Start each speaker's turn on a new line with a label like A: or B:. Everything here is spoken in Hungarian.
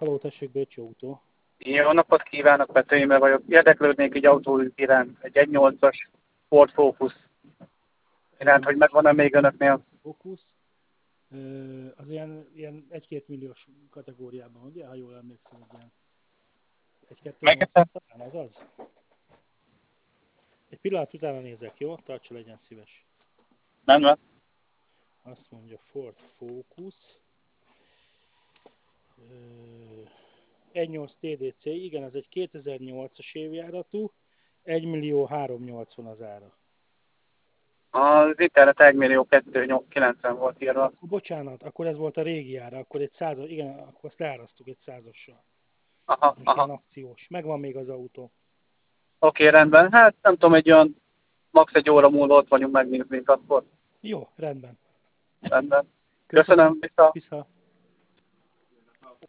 A: Haló, tessék, Bécsi autó.
B: Jó napot kívánok, Pető Imre vagyok. Érdeklődnék egy autó iránt, egy 1.8-as Ford Focus iránt, hogy
A: 1.8-as
B: megvan-e még önöknél.
A: Focus. Az ilyen 1-2 milliós kategóriában, ugye? Ha jól emlékszem, hogy ilyen 1-2-8
B: Megérte?
A: talán az az. Egy pillanat utána nézek, jó? Tartsa, legyen szíves.
B: Nem, nem.
A: Azt mondja Ford Focus. 1.8 TDC, igen, ez egy 2008-as évjáratú. 1.380.000 az ára.
B: Az internet 1.290.000 volt írva.
A: Bocsánat, akkor ez volt a régi ára, akkor egy százas, igen, akkor azt leárasztuk egy százassal.
B: Aha,
A: Most ilyen
B: aha.
A: akciós. Megvan még az autó.
B: Oké, rendben. Hát nem tudom, egy olyan max. Egy óra múlva ott vagyunk, megnézni akkor.
A: Jó, rendben.
B: Rendben.
A: Köszönöm.
B: Köszönöm, vissza.
A: Vissza.